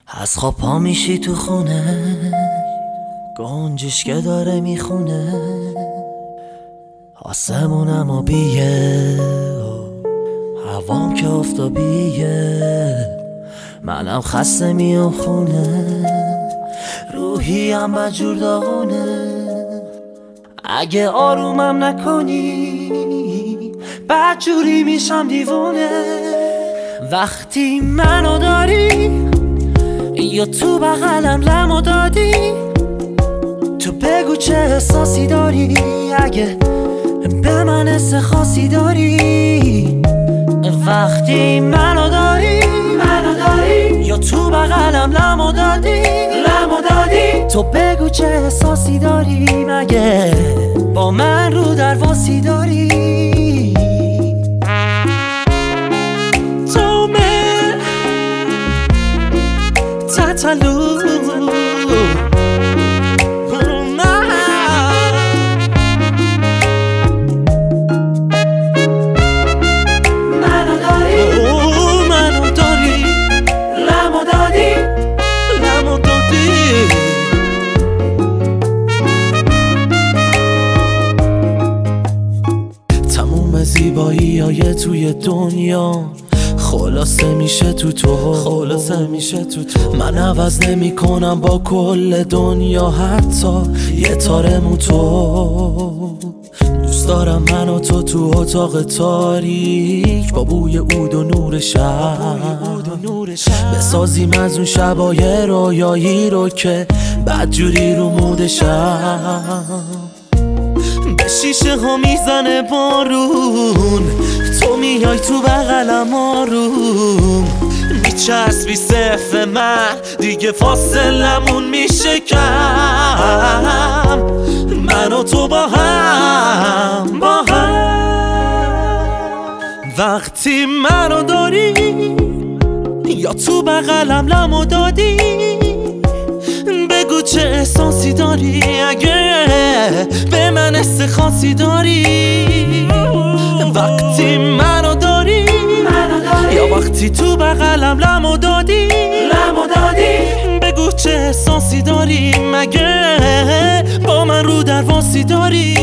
از خواب پا میشی تو خونه، گنجش که داره میخونه، آسمونم آبیه، هوام که آفتابیه، منم خسته میام خونه، روحیم بدجور داغونه. اگه آرومم نکنی بدجوری میشم دیوونه. وقتی منو داری یا تو بغلم لمو دادی، تو بگو چه احساسی داری، اگه به من حس خاصی داری. وقتی منو داری یا تو بغلم لمو دادی، تو بگو چه احساسی داری، مگه با من رو درواسی داری. تو من تتلو زیبایی های توی دنیا خلاصه میشه تو تو. من عوض نمی کنم با کل دنیا، حتی یه تارمو تو. دوست دارم من و تو اتاق تاریک، با بوی عود و نور شب بسازیم از اون شبای رویایی رو که بدجوری رو مودشم. به شیشه ها میزنه بارون، تو میای تو بغلم آروم، میچسبی صفر من، دیگه فاصلمون میشه کم. من و تو با هم وقتی منو داری یا تو بغلم لمو دادی، بگو چه احساسی داری، اگه به من حس خاصی داری. وقتی منو داری یا وقتی تو بغلم لمو دادی، بگو چه احساسی داری، مگه با من رو درواسی داری.